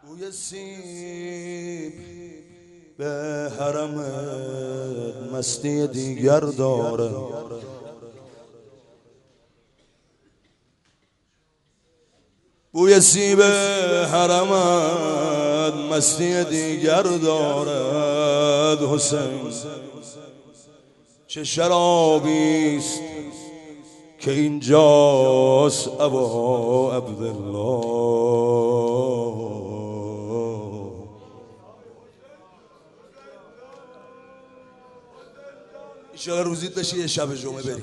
بوی سیب به حرمت مستی دیگر داره، بوی سیب حرمت مستی دیگر دارد. حسین چه شرابیست که اینجاست ابا عبدالله. ایشالا روزیت بشه یه شب جمعه بری،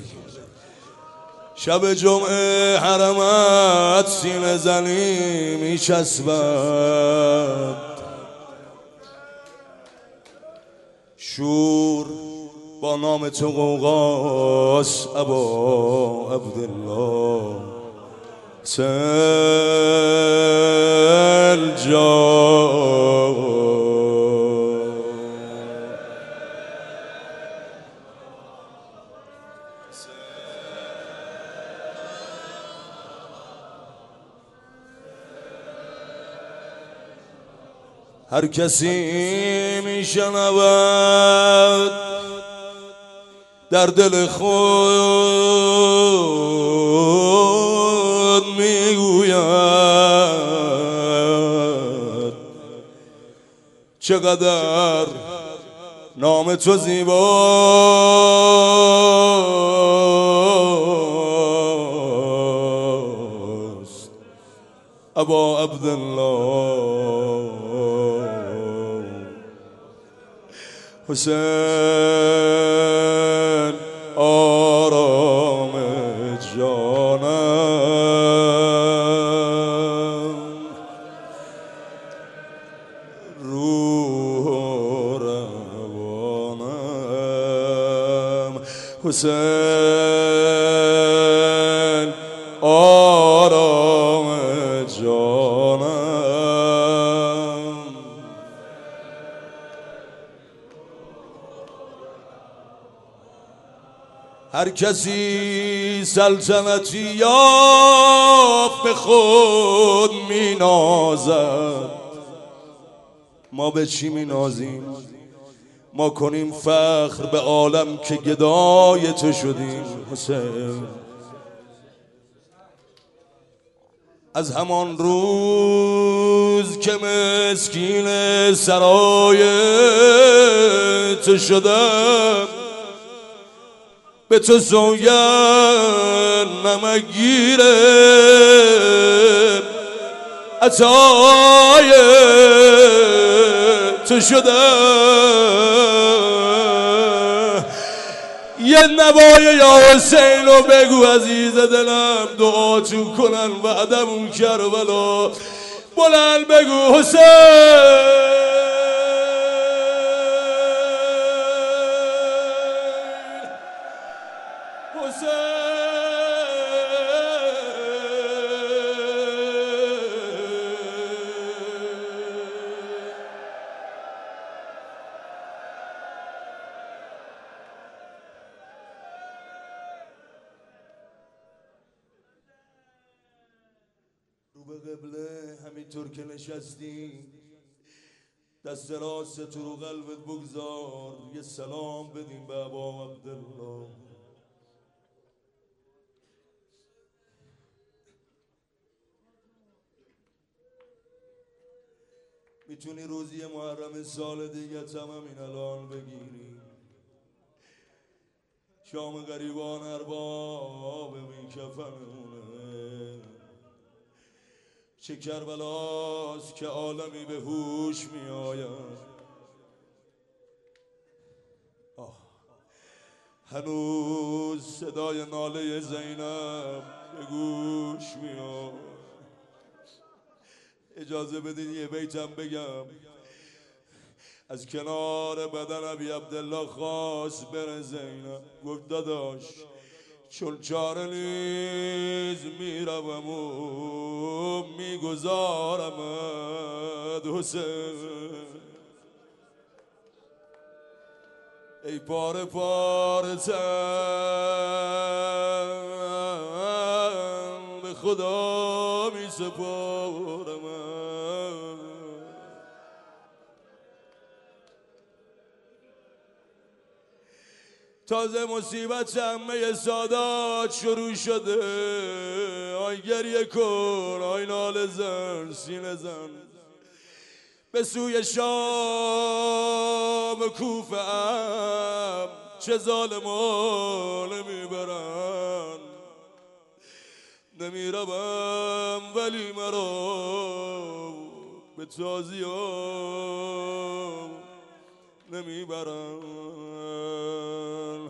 شب جمعه حرمت سینه زنی میچسبد، شور با نام تو غوغاست ابا عبدالله. تل جا هر کسی میشنود در دل خود میگوید چقدر نام تو زیباست ابا عبدالله. حسین آرام جانم، روح و روانم. حسین آرام جانم. هر کسی سلطنتی یافت به خود می نازد، ما به چی می نازیم؟ ما کنیم فخر به عالم که گدای تو شدیم. حسین از همان روز که مسکین سرای تو شدم، به تو سوگند نمک گیره عطای تو شده. یه نوای یا حسین رو بگو عزیز دلم، دعا تو کنن وعدمون کربلا. بلند بگو حسین. رو به قبله همینطور که نشستی، دست راست تو رو قلبت بگذار، یه سلام بدیم به ابا عبدالله. میتونی روزی محرم سال دیگه تمام این الان بگیری، شام غریبان ارباب بی کفنونه. چه کربلاست که عالمی به هوش می آید، هنوز صدای ناله زینب به گوش می آید. اجازه بدید یه بیتم بگم. از کنار بدن ابی عبدالله خواست بره زینب، گفت داداش چون چاره نیز میروم و میگذارمت حسین. ای پاره پاره تن به خدا می سپارم، تازه مصیبت همه سادات شروع شده. آی گریه کن، آی ناله زن، سینه زن به سوی شام کوفه ام، چه ظالمان میبرن. نمیروم ولی مرا به تازیام نمیبرن.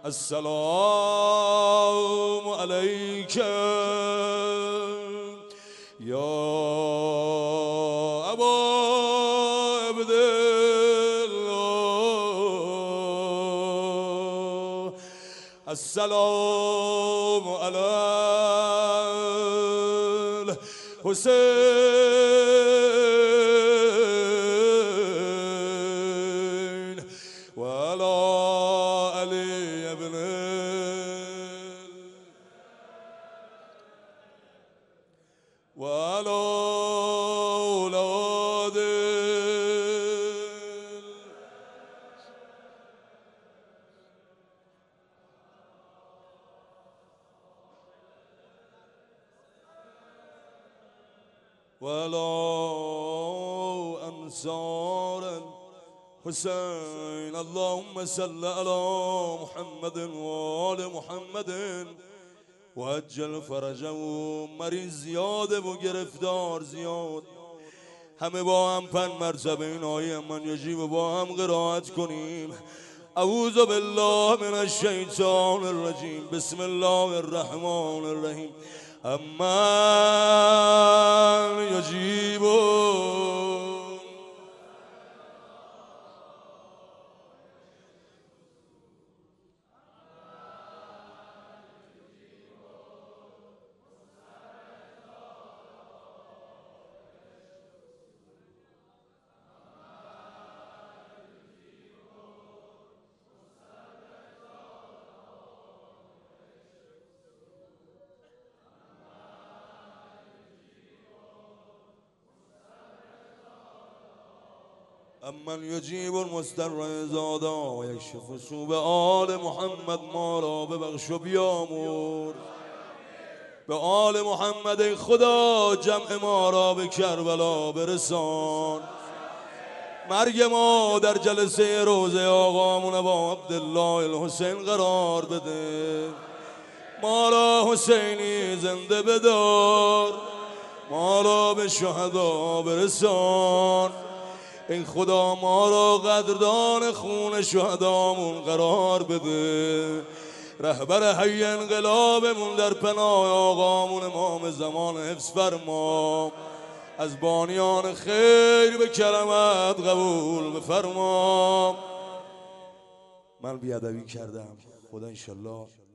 السلام علیک یا ابا عبدالله، السلام علی الحسین و علی علی ابن و علی اولاد ولا أنصار الحسين. اللهم صل على محمد وآل محمد و عجل فرجهم. مریض زیاده و گرفتار زیاد، همه با هم 5 مرتبه این آیه من یجیب با هم قرائت کنیم. اعوذ بالله من الشیطان الرجیم، بسم الله الرحمن الرحیم. امن یجیبون امن یجیب المضطر اذا دعا و یکشف سوء. به آل محمد ما را ببخش و بیامرز. به آل محمد ای خدا جمع ما را به کربلا برسان. مرگ ما در جلسه روضه آقامون ابا عبدالله الحسین قرار بده. ما را حسینی زنده بدار، ما را به شهدا برسان. ای خدا ما را قدردان خون شهدامون قرار بده. رهبر حی انقلابمون در پناه آقامون امام زمان حفظ فرما. از بانیان خیر به کرمت قبول بفرما. من بیادبی کردم، خدا انشالله